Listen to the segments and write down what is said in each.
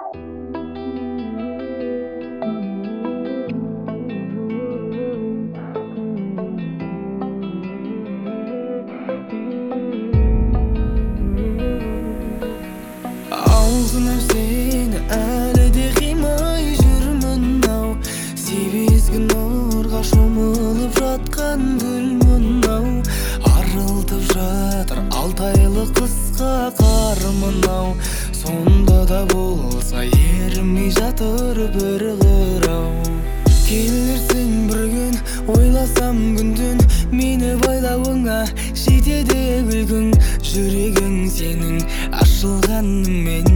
Алғынам сені әлі де қимай жүрмін ау, себезгі нұрға шомылып жатқан гүлмін ау. Арылтып жатыр алтайлы қысқа қарымын ау, сонда да болса ерімей жатыр бір қырау. Келерсің бір күн, ойласам күн-түн, мені байлауыңа жетеді күлкің. Жүрегің сенің ашылғанымен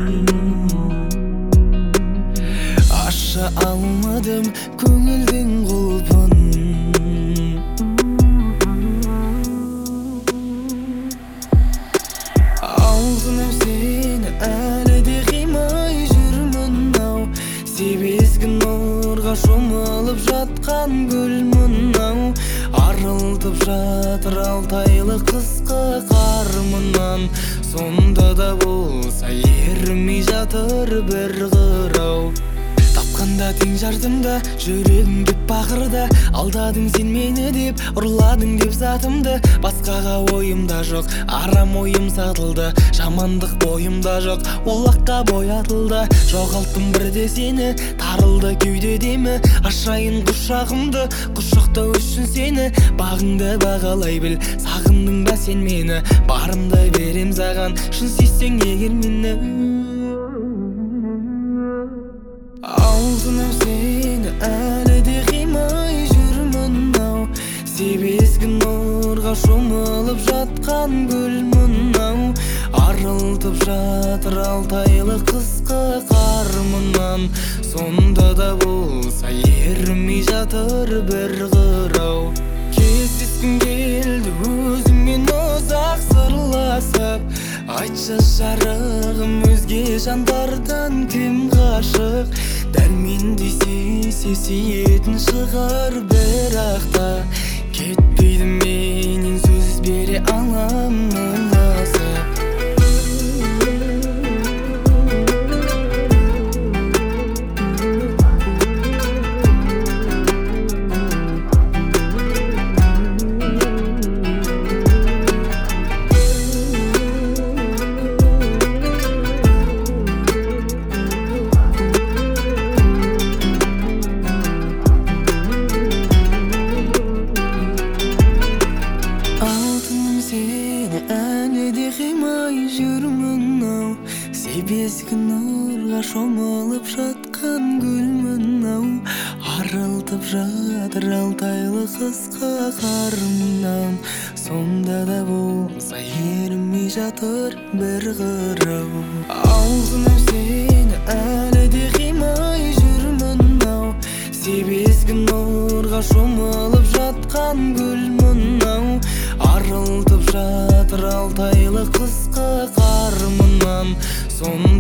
аша алмадым көңілдің құлпын. Алғынам сені әлі де қимай жүрмін ау, себезгі нұрға шомылып жатқан гүлмін ау. Арылтып жатыр алтайлы қысқа қарымынан, сонда да болса ерімей жатыр бір қырау. Тапқанда тең жартымда жүрегім деп бақырды, алдадың сен мені деп, ұрладың деп затымды. Басқаға ойымда жоқ, арам ойым сатылды, жамандық бойымда жоқ, олаққа боятылды. Жоғалттым бірде сені, тарылды кеудедемі, ашайын құшағымды, құшақтау үшін сені. Бағыңды бағалай біл, сағындың ба сен мені, барымды берем саған, шын сүйсең егер мені. Алғынам сені әлі де қимай жүрмін ау, себезгі нұрға шомылып жатқан гүлмін ау. Арылтып жатыр алтайлы қысқа қарымынан, сонда да болса ерімей жатыр бір қырау. Кездескім келді өзіңмен ұзақ сырласып, айтшы жарығым өзге жандардан кім ғашық. Дәрменді сүйетін шығар бірақ та, кетпейді менен сөз бере аламын асып. Сені әлі де қимай жүрмін ау, себезгі нұрға шомылып жатқан гүлмін ау. Арылтып жатыр алтайлы қысқа қарымнан, сонда да болса ерімей жатыр бір қырау. Алғынам сені әлі де қимай жүрмін ау, себезгі нұрға шомылып жатқан гүлмін ау. Арылтып жатыр алтайлы қысқа қарымынан,